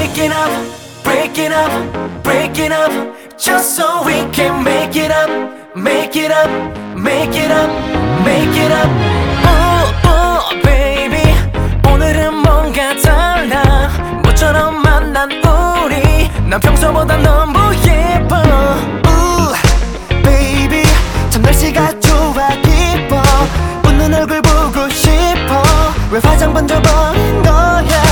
breaking up, breaking up, breaking up, just so we can make it up, make it up, make it up, make it up. Oh, oh, baby, 오늘은 뭔가 달라. 모처럼 만난 우리, 난 평소보다 너무 예뻐. baby, 참 날씨가 좋아 기뻐. 웃는 얼굴 보고 싶어. 왜 화장 먼저 버린 거야?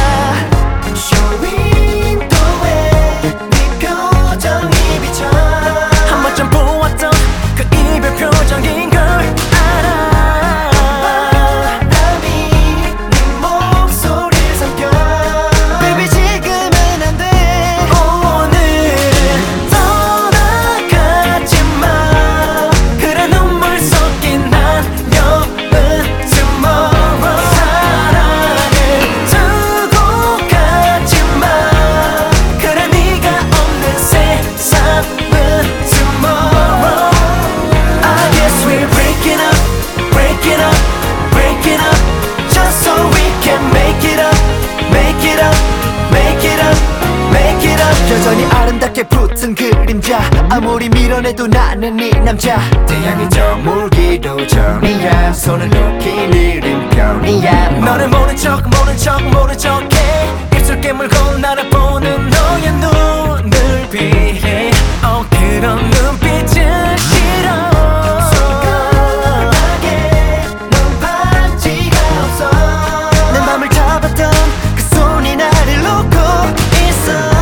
여전히 아름답게 붙은 그림자. 아무리 밀어내도 나는 네 남자. 태양이 저물기도 전이야. 손을 놓긴 이른 편이야. 너를 모른 척 모른 척 모른 척해. 입술 깨물고 나를 보는 너의 눈을 피해. 그런 눈빛은 싫어. 넌 반지가 없어. 내 맘을 잡았던 그 손이 나를 놓고 있어.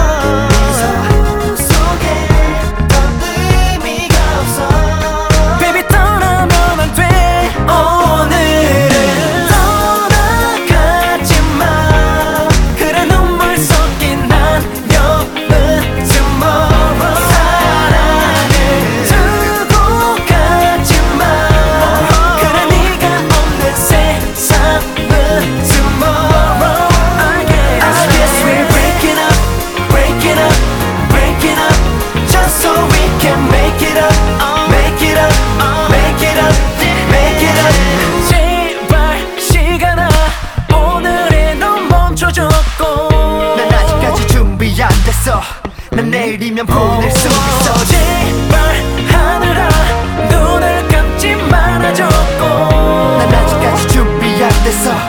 난 내일이면 보낼 수 있어. 제발 하늘아 눈을 감지 말아줘. 난 아직까지 준비 안 됐어.